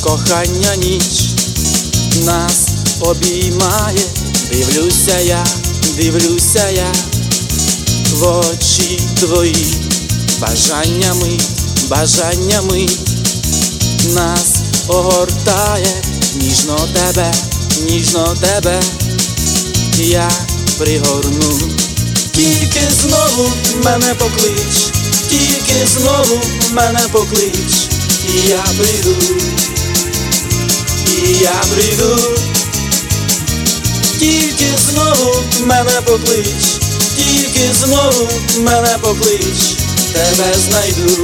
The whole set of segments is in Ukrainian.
кохання ніч нас обіймає. Дивлюся я в очі твої, бажання мить нас огортає. Ніжно тебе я пригорну. Тільки знову мене поклич, тільки знову мене поклич, і я прийду. Тільки знову мене поклич, тільки знову мене поклич, тебе знайду.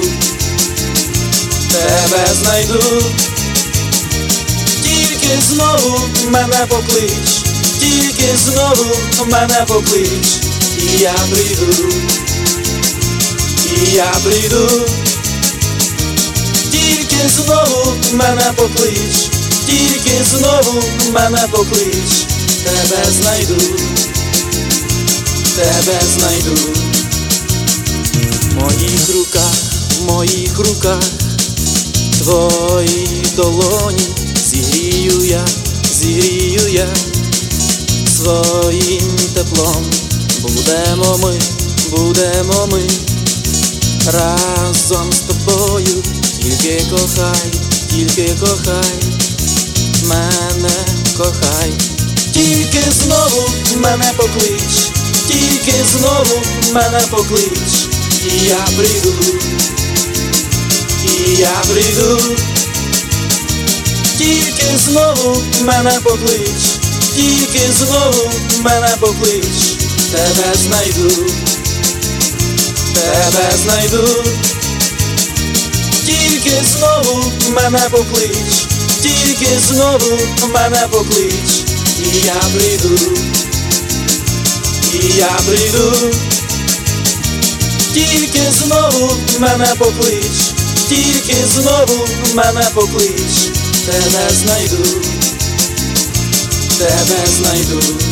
Тільки знову мене поклич, тільки знову мене поклич, і я прийду. Тільки знову мене поклич, тільки знову мене поклич, тебе знайду. В моїх руках твої долоні, зігрію я своїм теплом. Будемо ми разом з тобою. Тільки кохай, мене кохай. Тільки знову мене поклич, тільки знову мене поклич, і я прийду. Тільки знову мене поклич, тільки знову мене поклич, тебе знайду. Тільки знову мене поклич, тільки знову мене поклич, і я прийду. Тільки знову мене поклич, тільки знову мене поклич, тебе знайду.